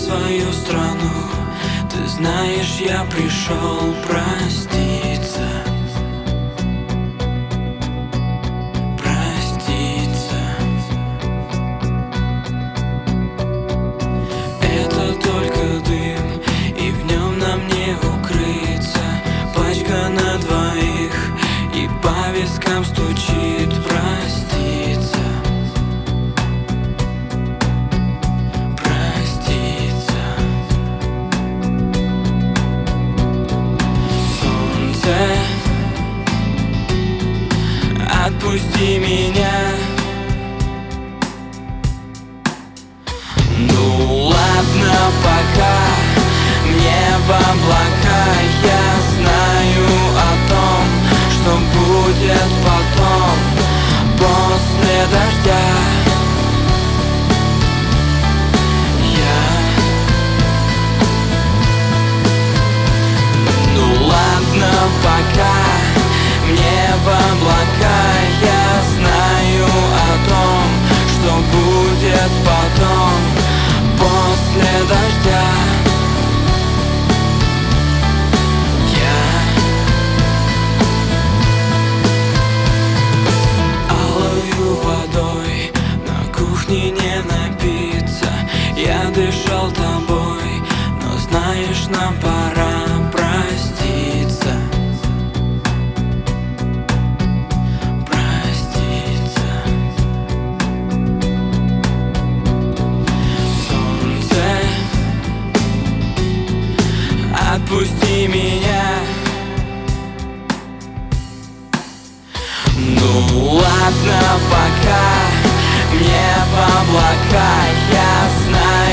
свою страну. Ты знаешь, я пришел проститься. Проститься. Это только дым, и в нем нам не укрыться. Пачка на двоих, и по вискам стучит проститься. Отпусти меня. Ну ладно, пока мне в облака. Я знаю о том, что будет потом, после дождя. Ну ладно, пока мне в облака. Я знаю о том, что будет потом, после дождя. Я алою водой на кухне не напиться. Я дышал тобой, но знаешь, нам пора проститься. Отпусти меня. Ну ладно, пока мне в облака. Я знаю